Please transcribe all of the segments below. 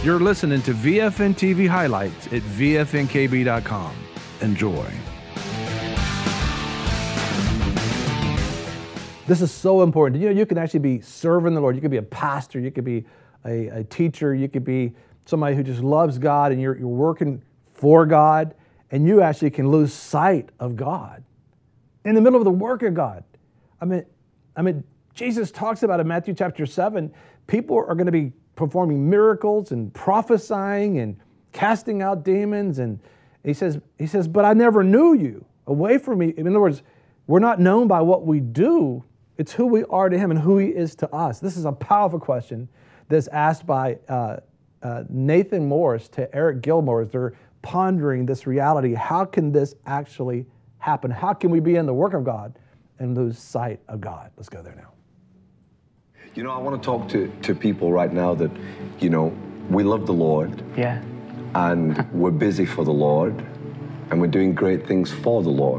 You're listening to VFN TV highlights at VFNKB.com. Enjoy. This is so important. You know, you can actually be serving the Lord. You could be a pastor. You could be a teacher. You could be somebody who just loves God, and you're working for God, and you actually can lose sight of God in the middle of the work of God. I mean, Jesus talks about in Matthew chapter 7, people are going to be performing miracles and prophesying and casting out demons. And he says, but I never knew you. Away from me. In other words, we're not known by what we do. It's who we are to him and who he is to us. This is a powerful question that's asked by Nathan Morris to Eric Gilmore as they're pondering this reality. How can this actually happen? How can we be in the work of God and lose sight of God? Let's go there now. You know, I want to talk to people right now that, you know, we love the Lord. Yeah. And we're busy for the Lord. And we're doing great things for the Lord.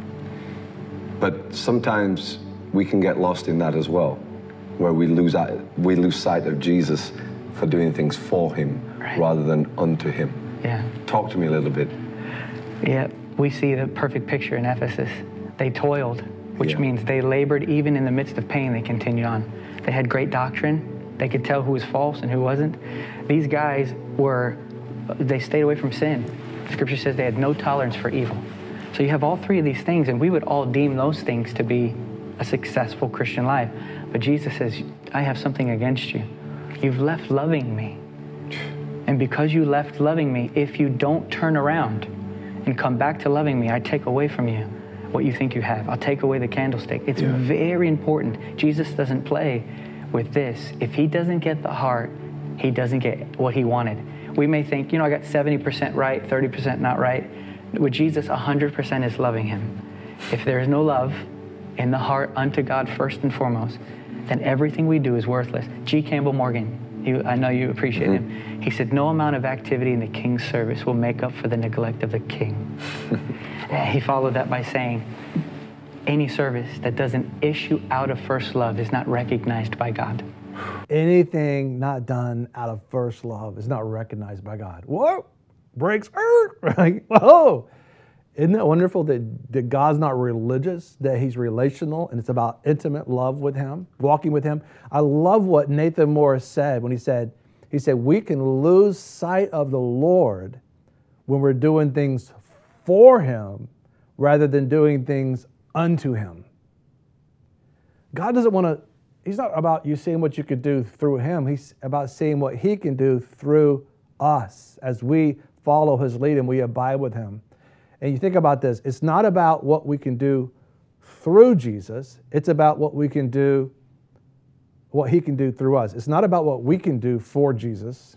But sometimes we can get lost in that as well, where we lose sight of Jesus for doing things for him rather than unto him. Yeah. Talk to me a little bit. Yeah, we see the perfect picture in Ephesus. They toiled, which means they labored even in the midst of pain. They continued on. They had great doctrine. They could tell who was false and who wasn't. These guys they stayed away from sin. Scripture says they had no tolerance for evil. So you have all three of these things, and we would all deem those things to be a successful Christian life. But Jesus says, I have something against you. You've left loving me. And because you left loving me, if you don't turn around and come back to loving me, I take away from you what you think you have. I'll take away the candlestick. It's very important. Jesus doesn't play with this. If he doesn't get the heart, he doesn't get what he wanted. We may think, you know, I got 70% right, 30% not right. With Jesus, 100% is loving him. If there is no love in the heart unto God first and foremost, then everything we do is worthless. G. Campbell Morgan, I know you appreciate him. He said, no amount of activity in the king's service will make up for the neglect of the king. He followed that by saying, any service that doesn't issue out of first love is not recognized by God. Anything not done out of first love is not recognized by God. Whoa, breaks earth, right? Whoa. Isn't it wonderful that God's not religious, that he's relational, and it's about intimate love with him, walking with him? I love what Nathan Morris said when he said, we can lose sight of the Lord when we're doing things for him rather than doing things unto him. God doesn't want to, he's not about you seeing what you could do through him. He's about seeing what he can do through us as we follow his lead and we abide with him. And you think about this, it's not about what we can do through Jesus, it's about what we can do, what he can do through us. It's not about what we can do for Jesus.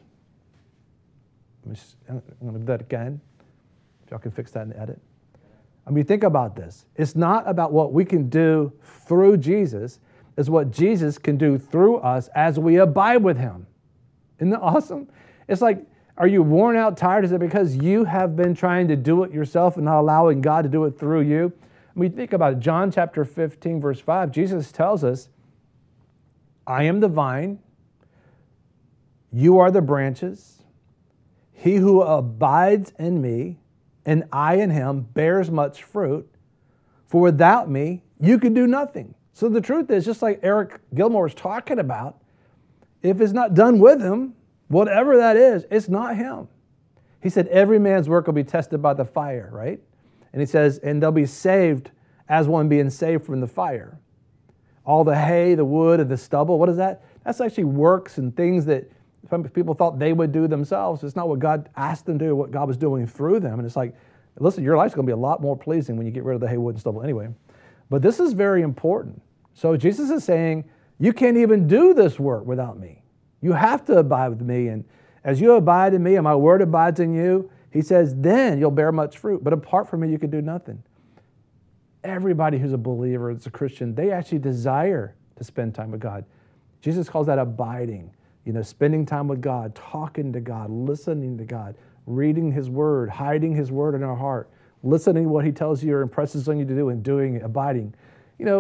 I'm going to do that again. If y'all can fix that in the edit. I mean, think about this. It's not about what we can do through Jesus, it's what Jesus can do through us as we abide with him. Isn't that awesome? It's like, are you worn out, tired? Is it because you have been trying to do it yourself and not allowing God to do it through you? I mean, think about it. John chapter 15, verse 5, Jesus tells us, I am the vine, you are the branches. He who abides in me and I in him bears much fruit. For without me, you can do nothing. So the truth is, just like Eric Gilmore is talking about, if it's not done with him, whatever that is, it's not him. He said, every man's work will be tested by the fire, right? And he says, and they'll be saved as one being saved from the fire. All the hay, the wood, and the stubble, what is that? That's actually works and things that some people thought they would do themselves. It's not what God asked them to do, what God was doing through them. And it's like, listen, your life's going to be a lot more pleasing when you get rid of the hay, wood, and stubble anyway. But this is very important. So Jesus is saying, you can't even do this work without me. You have to abide with me. And as you abide in me and my word abides in you, he says, then you'll bear much fruit. But apart from me, you can do nothing. Everybody who's a believer, that's a Christian, they actually desire to spend time with God. Jesus calls that abiding. You know, spending time with God, talking to God, listening to God, reading his word, hiding his word in our heart, listening to what he tells you or impresses on you to do and doing it, abiding. You know,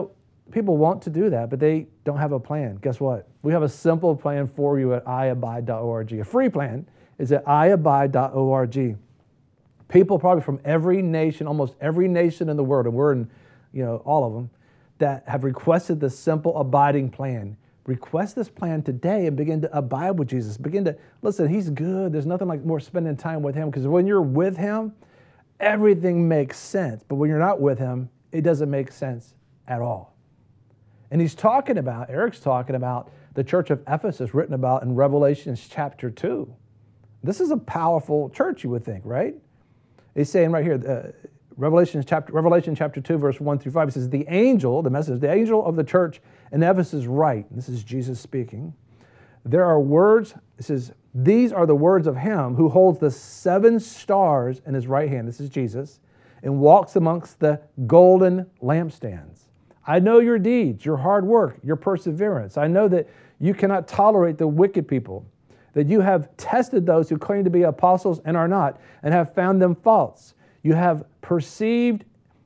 people want to do that, but they don't have a plan. Guess what? We have a simple plan for you at iabide.org. A free plan is at iabide.org. People probably from every nation, almost every nation in the world, and we're in, all of them, that have requested this simple abiding plan. Request this plan today and begin to abide with Jesus. Begin to, listen, he's good. There's nothing like more spending time with him, because when you're with him, everything makes sense. But when you're not with him, it doesn't make sense at all. And Eric's talking about the church of Ephesus, written about in Revelation chapter 2. This is a powerful church, you would think, right? He's saying right here, Revelation chapter 2, verse 1 through 5, it says, the angel of the church in Ephesus write, this is Jesus speaking, there are words, it says, these are the words of him who holds the 7 stars in his right hand, this is Jesus, and walks amongst the golden lampstands. I know your deeds, your hard work, your perseverance. I know that you cannot tolerate the wicked people, that you have tested those who claim to be apostles and are not, and have found them false. You have perceived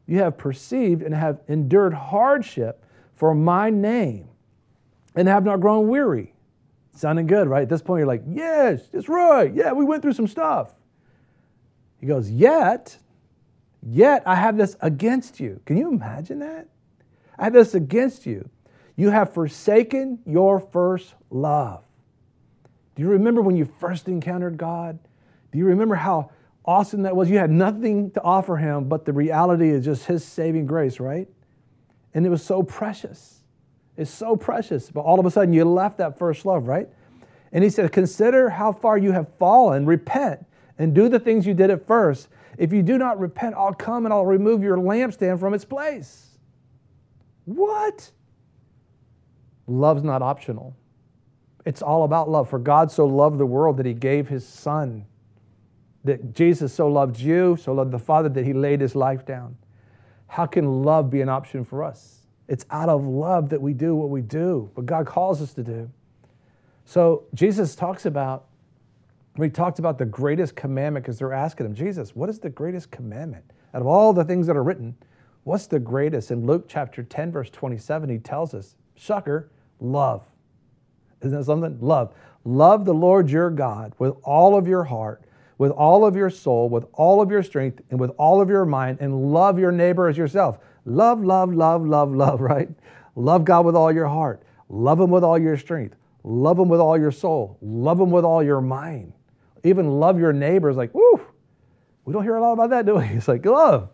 and have endured hardship for my name and have not grown weary. Sounding good, right? At this point, you're like, yes, that's right. Yeah, we went through some stuff. He goes, yet I have this against you. Can you imagine that? I have this against you. You have forsaken your first love. Do you remember when you first encountered God? Do you remember how awesome that was? You had nothing to offer him, but the reality is just his saving grace, right? And it was so precious. It's so precious. But all of a sudden you left that first love, right? And he said, consider how far you have fallen, repent, and do the things you did at first. If you do not repent, I'll come and I'll remove your lampstand from its place. What? Love's not optional. It's all about love. For God so loved the world that he gave his son. That Jesus so loved you, so loved the Father, that he laid his life down. How can love be an option for us? It's out of love that we do what we do, what God calls us to do. So Jesus talks about, when he talked about the greatest commandment, because they're asking him, Jesus, what is the greatest commandment? Out of all the things that are written, what's the greatest? In Luke chapter 10, verse 27, he tells us, shocker, love. Isn't that something? Love. Love the Lord your God with all of your heart, with all of your soul, with all of your strength, and with all of your mind, and love your neighbor as yourself. Love, love, love, love, love, right? Love God with all your heart. Love him with all your strength. Love him with all your soul. Love him with all your mind. Even love your neighbor is like, woo, we don't hear a lot about that, do we? It's like, love.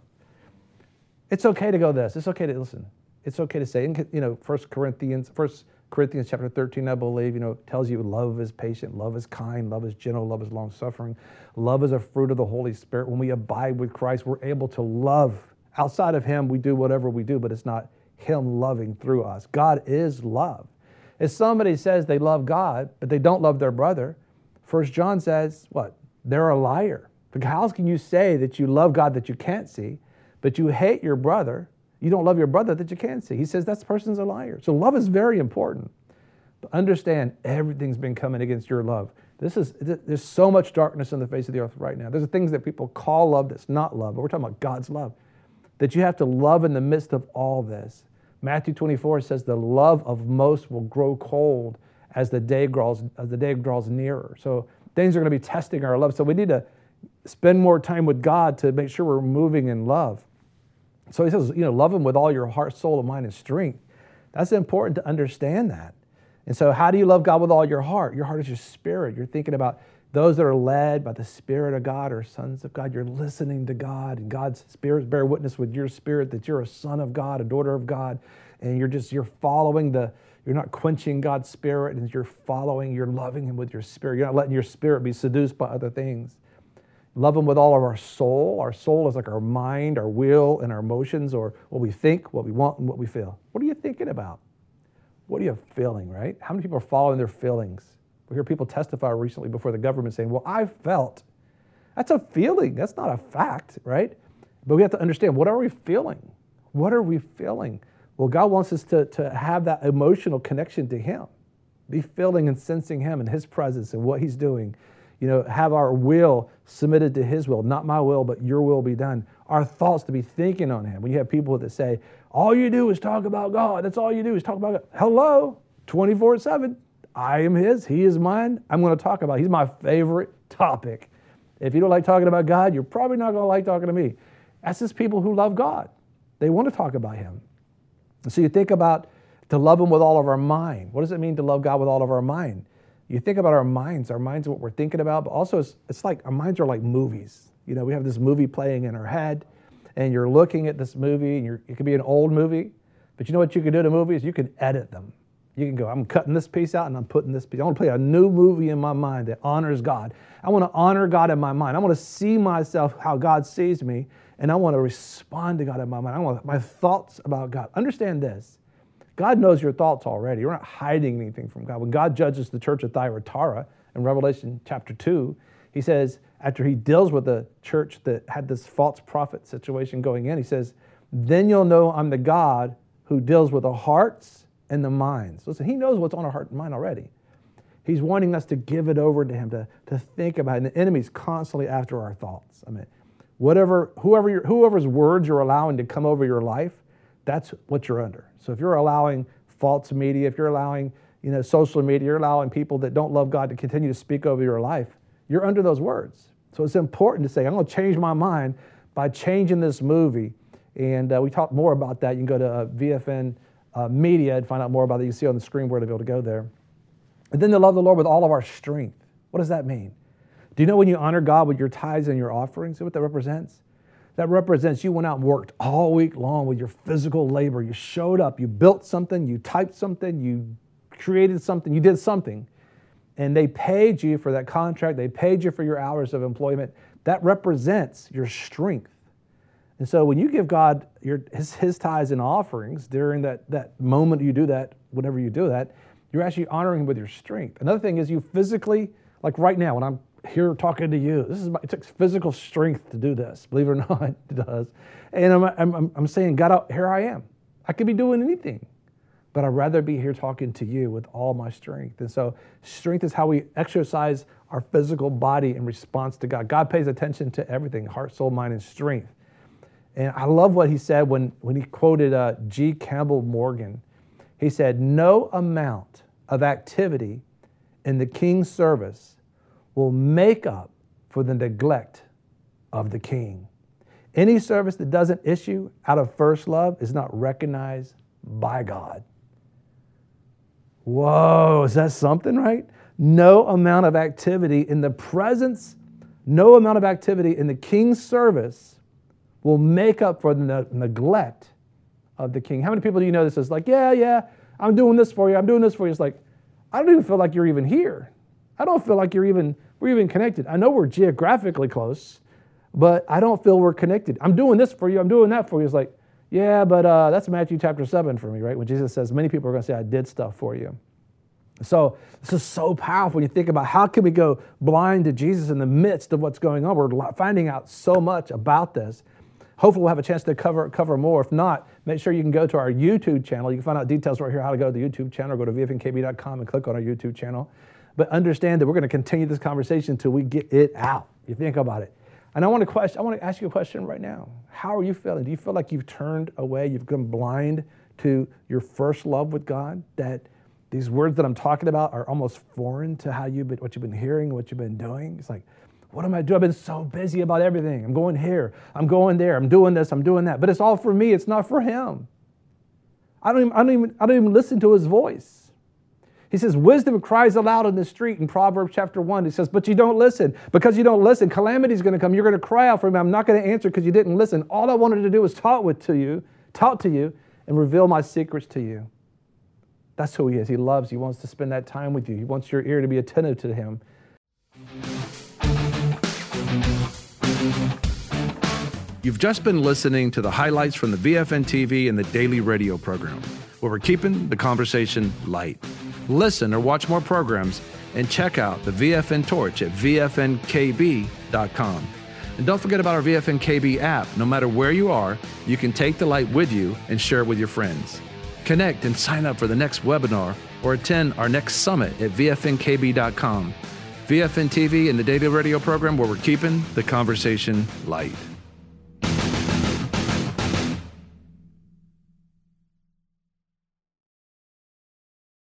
It's okay to go this. It's okay to listen. It's okay to say, 1 Corinthians chapter 13, I believe, tells you love is patient, love is kind, love is gentle, love is long-suffering. Love is a fruit of the Holy Spirit. When we abide with Christ, we're able to love. Outside of him, we do whatever we do, but it's not him loving through us. God is love. If somebody says they love God, but they don't love their brother, 1 John says, what? They're a liar. How can you say that you love God that you can't see, but you hate your brother? You don't love your brother that you can't see. He says that person's a liar. So love is very important. But understand, everything's been coming against your love. There's so much darkness on the face of the earth right now. There's things that people call love that's not love, but we're talking about God's love. That you have to love in the midst of all this. Matthew 24 says the love of most will grow cold as the day draws nearer. So things are going to be testing our love. So we need to spend more time with God to make sure we're moving in love. So he says, love him with all your heart, soul, and mind, and strength. That's important to understand that. And so how do you love God with all your heart? Your heart is your spirit. You're thinking about those that are led by the Spirit of God or sons of God. You're listening to God, and God's Spirit bear witness with your spirit that you're a son of God, a daughter of God, and you're following you're not quenching God's Spirit, and you're loving him with your spirit. You're not letting your spirit be seduced by other things. Love him with all of our soul. Our soul is like our mind, our will, and our emotions, or what we think, what we want, and what we feel. What are you thinking about? What are you feeling, right? How many people are following their feelings? We hear people testify recently before the government saying, well, I felt. That's a feeling. That's not a fact, right? But we have to understand, what are we feeling? What are we feeling? Well, God wants us to have that emotional connection to him. Be feeling and sensing him and his presence and what he's doing. have our will submitted to his will, not my will, but your will be done. Our thoughts to be thinking on him. When you have people that say, all you do is talk about God. That's all you do is talk about God. Hello, 24/7. I am his, he is mine. I'm going to talk about, he's my favorite topic. If you don't like talking about God, you're probably not going to like talking to me. That's just people who love God. They want to talk about him. And so you think about to love him with all of our mind. What does it mean to love God with all of our mind? You think about our minds are what we're thinking about, but also it's like our minds are like movies. We have this movie playing in our head, and you're looking at this movie, and it could be an old movie, but you know what you can do to movies? You can edit them. You can go, I'm cutting this piece out and I'm putting this piece. I want to play a new movie in my mind that honors God. I want to honor God in my mind. I want to see myself how God sees me, and I want to respond to God in my mind. I want my thoughts about God. Understand this. God knows your thoughts already. You're not hiding anything from God. When God judges the church of Thyatira in Revelation chapter 2, he says, after he deals with the church that had this false prophet situation going in, he says, then you'll know I'm the God who deals with the hearts and the minds. Listen, he knows what's on our heart and mind already. He's wanting us to give it over to him, to think about it. And the enemy's constantly after our thoughts. I mean, whoever's words you're allowing to come over your life, that's what you're under. So if you're allowing false media, if you're allowing, social media, you're allowing people that don't love God to continue to speak over your life, you're under those words. So it's important to say, I'm going to change my mind by changing this movie. And we talk more about that. You can go to VFN Media and find out more about it. You can see on the screen where to be able to go there. And then to love the Lord with all of our strength. What does that mean? Do you know when you honor God with your tithes and your offerings, see what that represents? That represents you went out and worked all week long with your physical labor. You showed up, you built something, you typed something, you created something, you did something. And they paid you for that contract. They paid you for your hours of employment. That represents your strength. And so when you give God his tithes and offerings during that moment you do that, whenever you do that, you're actually honoring him with your strength. Another thing is you physically, like right now when I'm here talking to you, it takes physical strength to do this. Believe it or not, it does. And I'm saying, God, here I am. I could be doing anything, but I'd rather be here talking to you with all my strength. And so strength is how we exercise our physical body in response to God. God pays attention to everything, heart, soul, mind, and strength. And I love what he said when he quoted G. Campbell Morgan. He said, no amount of activity in the king's service will make up for the neglect of the king. Any service that doesn't issue out of first love is not recognized by God. Whoa, is that something, right? No amount of activity in the king's service will make up for the neglect of the king. How many people do you know this is like, yeah, I'm doing this for you, I'm doing this for you. It's like, I don't even feel like you're even here. I don't feel like we're even connected. I know we're geographically close, but I don't feel we're connected. I'm doing this for you, I'm doing that for you. It's like, yeah, but that's Matthew chapter 7 for me, right? When Jesus says, many people are going to say, I did stuff for you. So this is so powerful when you think about how can we go blind to Jesus in the midst of what's going on. We're finding out so much about this. Hopefully we'll have a chance to cover more. If not, make sure you can go to our YouTube channel. You can find out details right here how to go to the YouTube channel, or go to vfnkb.com and click on our YouTube channel. But understand that we're going to continue this conversation until we get it out. You think about it. And I want to ask you a question right now. How are you feeling? Do you feel like you've turned away, you've gone blind to your first love with God? That these words that I'm talking about are almost foreign to what you've been hearing, what you've been doing? It's like, what am I doing? I've been so busy about everything. I'm going here, I'm going there, I'm doing this, I'm doing that. But it's all for me, it's not for him. I don't even listen to his voice. He says, wisdom cries aloud in the street in Proverbs chapter 1. He says, but you don't listen. Because you don't listen, calamity is going to come. You're going to cry out for me. I'm not going to answer because you didn't listen. All I wanted to do was talk to you, and reveal my secrets to you. That's who he is. He loves you. He wants to spend that time with you. He wants your ear to be attentive to him. You've just been listening to the highlights from the VFN TV and the daily radio program, where we're keeping the conversation light. Listen or watch more programs and check out the VFN Torch at vfnkb.com. And don't forget about our VFNKB app. No matter where you are, you can take the light with you and share it with your friends. Connect and sign up for the next webinar or attend our next summit at vfnkb.com. VFN TV and the Daily Radio program, where we're keeping the conversation light.